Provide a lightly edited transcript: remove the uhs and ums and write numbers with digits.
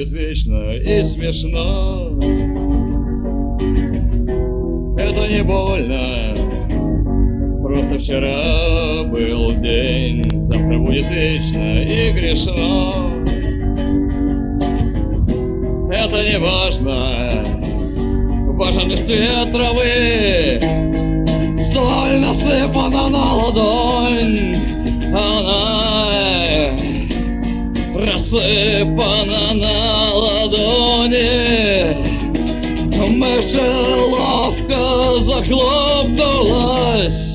будет вечно и смешно. Это не больно, просто вчера был день, завтра будет вечно и грешно. Это не важно, важен лишь цвет травы. Соль насыпана на ладонь, она рассыпана на ладони. Мышеловка захлопнулась,